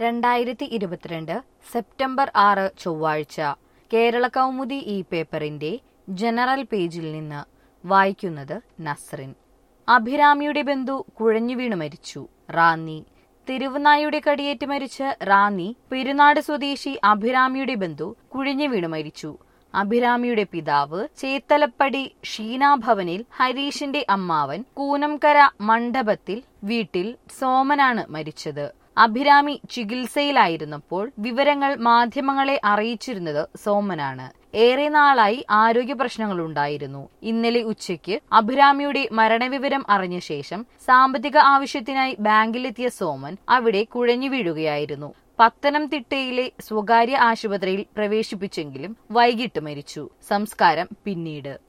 2022 September 6 ചൊവ്വാഴ്ച കേരള കൗമുദി ഈ പേപ്പറിന്റെ ജനറൽ പേജിൽ നിന്ന് വായിക്കുന്നത് നസ്റിൻ. അഭിരാമിയുടെ ബന്ധു കുഴഞ്ഞു വീണ് മരിച്ചു. റാന്നി. തെരുവുനായുടെ കടിയേറ്റ് മരിച്ച റാന്നി പെരുന്നാട് സ്വദേശി അഭിരാമിയുടെ ബന്ധു കുഴഞ്ഞു വീണ് മരിച്ചു. അഭിരാമിയുടെ പിതാവ് ചേത്തലപ്പടി ഷീനാഭവനിൽ ഹരീഷിന്റെ അമ്മാവൻ കൂനംകര മണ്ഡപത്തിൽ വീട്ടിൽ സോമനാണ് മരിച്ചത്. അഭിരാമി ചികിത്സയിലായിരുന്നപ്പോൾ വിവരങ്ങൾ മാധ്യമങ്ങളെ അറിയിച്ചിരുന്നത് സോമനാണ്. ഏറെ നാളായി ആരോഗ്യ പ്രശ്നങ്ങളുണ്ടായിരുന്നു. ഇന്നലെ ഉച്ചയ്ക്ക് അഭിരാമിയുടെ മരണവിവരം അറിഞ്ഞ ശേഷം സാമ്പത്തിക ആവശ്യത്തിനായി ബാങ്കിലെത്തിയ സോമൻ അവിടെ കുഴഞ്ഞു വീഴുകയായിരുന്നു. പത്തനംതിട്ടയിലെ സ്വകാര്യ ആശുപത്രിയിൽ പ്രവേശിപ്പിച്ചെങ്കിലും വൈകിട്ട് മരിച്ചു. സംസ്കാരം പിന്നീട്.